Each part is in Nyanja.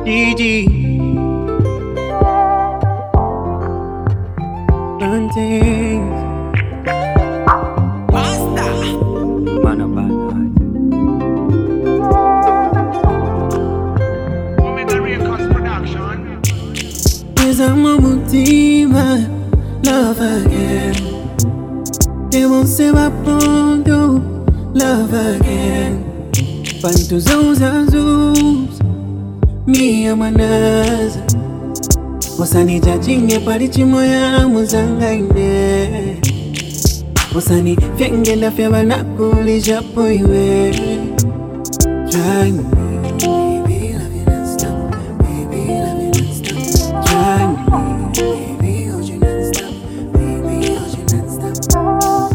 Gigi, plantains, Basta. Manabana. Omega Records Production. Pesamos mutima, love again. They won't say my pondo, love again. Pantos aos azuis, minha manaza. Wasani jajinge parichimoya muzangaine. Wasani fyengenda fyabana kulisha poiwe. Try me, baby, love you non-stop. Baby, love you non-stop. Try me, baby, hold you non-stop. Baby, hold you non-stop.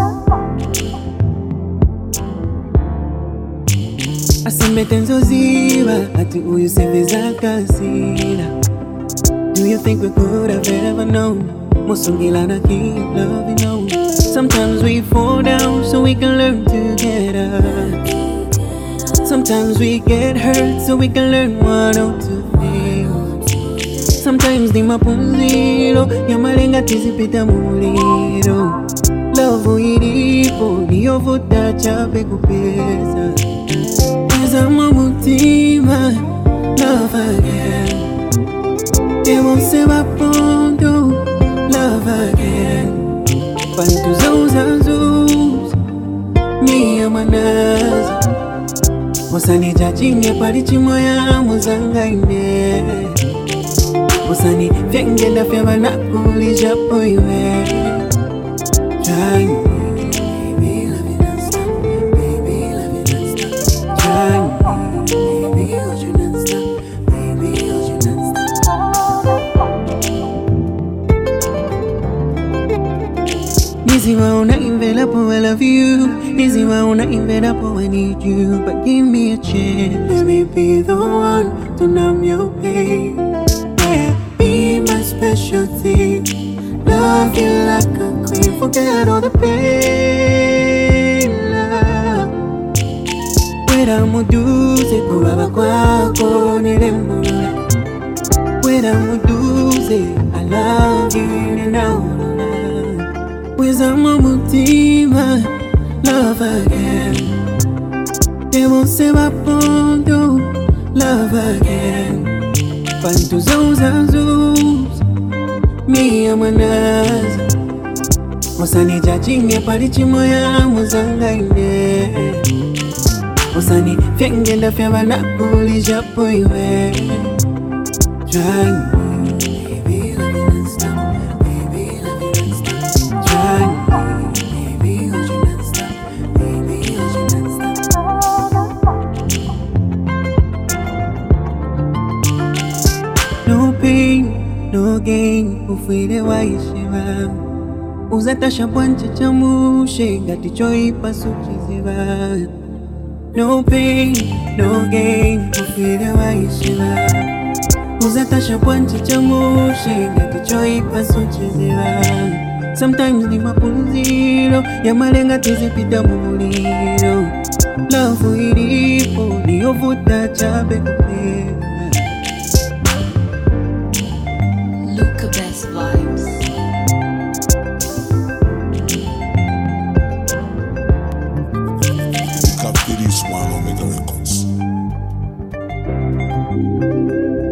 Asembe tenzo ziva, ati uyu seveza kasira. Do you think we could have ever known? Musungila na keep loving you. Sometimes we fall down so we can learn to get up. Sometimes we get hurt so we can learn what not to feel. Sometimes ni mapunziro ya malenga tizipita muliro. Love ilipo niyovuta chape kupesa. Pesa mutima, love again. They won't say my pondo, love again. Pantos aos azuis, minha manaza. Wasani jajinge parichimoya muzangaine. Wasani fyengenda fyabana kulisha poiwe. Try me, baby, love you non-stop. Baby, love you non-stop. Try me, baby, hold you non-stop. Baby, hold you non-stop. Easy wanna envelop, I love you. Easy wanna envelop, I need you. But give me a chance, let me be the one to numb your pain. Yeah, be my specialty. Love you like a queen, forget all the pain. Love, wera muduze kubaba kwako nilemula. Wera muduze, I love you now. Wezama mutima, love again. They won't say my pondo, love again. Pantos aos azuis, minha manaza. Wasani jajinge parichimoya muzangaine. Wasani fyengenda fyabana kulisha poiwe. Try me, baby, love you non-stop. Baby, love you non-stop. Try me, baby, hold you non-stop. Baby, hold you non-stop. No pain, no gain, ufire waishiva. Uzatasha bwanche chamushe, gatichoipa suchiziva. No pain, no gain, ufire waishiva. Uzatasha bwanche chamushe, gatichoipa suchiziva. Sometimes ni mapunziro ya malenga tizipita muliro. Love ilipo niyovuta chape kupenda. Luca Best Vibes. Look up this one, Omega Records.